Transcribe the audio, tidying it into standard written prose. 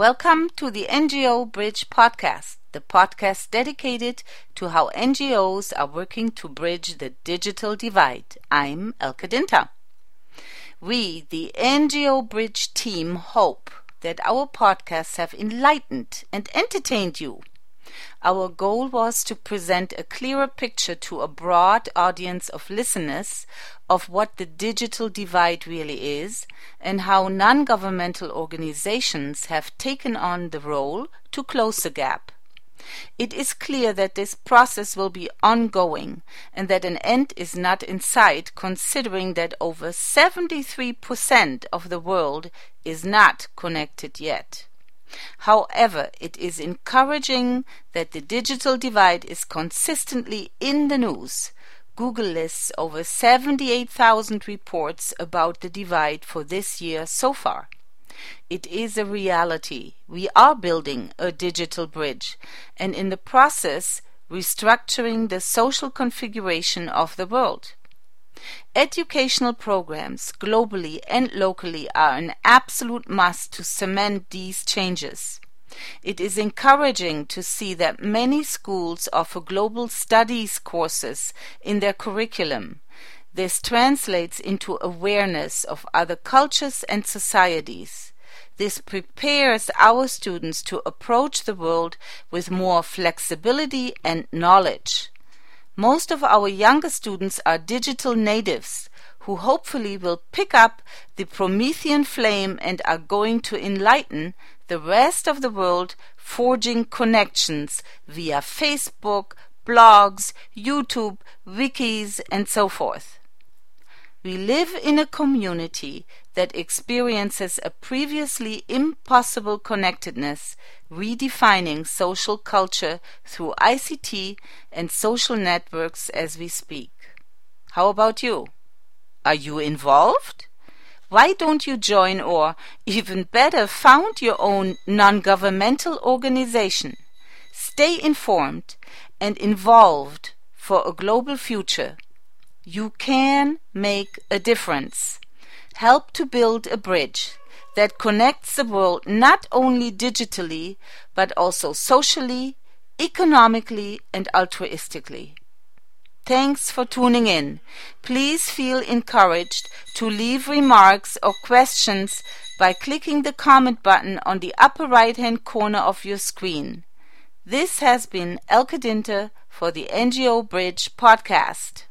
Welcome to the NGO Bridge podcast, the podcast dedicated to how NGOs are working to bridge the digital divide. I'm Elke Dinter. We, the NGO Bridge team, hope that our podcasts have enlightened and entertained you. Our goal was to present a clearer picture to a broad audience of listeners of what the digital divide really is and how non-governmental organizations have taken on the role to close the gap. It is clear that this process will be ongoing and that an end is not in sight, considering that over 73% of the world is not connected yet. However, it is encouraging that the digital divide is consistently in the news. Google lists over 78,000 reports about the divide for this year so far. It is a reality. We are building a digital bridge and in the process restructuring the social configuration of the world. Educational programs globally and locally are an absolute must to cement these changes. It is encouraging to see that many schools offer global studies courses in their curriculum. This translates into awareness of other cultures and societies. This prepares our students to approach the world with more flexibility and knowledge. Most of our younger students are digital natives who hopefully will pick up the Promethean flame and are going to enlighten the rest of the world, forging connections via Facebook, blogs, YouTube, wikis, and so forth. We live in a community that experiences a previously impossible connectedness, redefining social culture through ICT and social networks as we speak. How about you? Are you involved? Why don't you join or, even better, found your own non-governmental organization? Stay informed and involved for a global future. You can make a difference. Help to build a bridge that connects the world not only digitally, but also socially, economically, and altruistically. Thanks for tuning in. Please feel encouraged to leave remarks or questions by clicking the comment button on the upper right-hand corner of your screen. This has been Elke Dinter for the NGO Bridge podcast.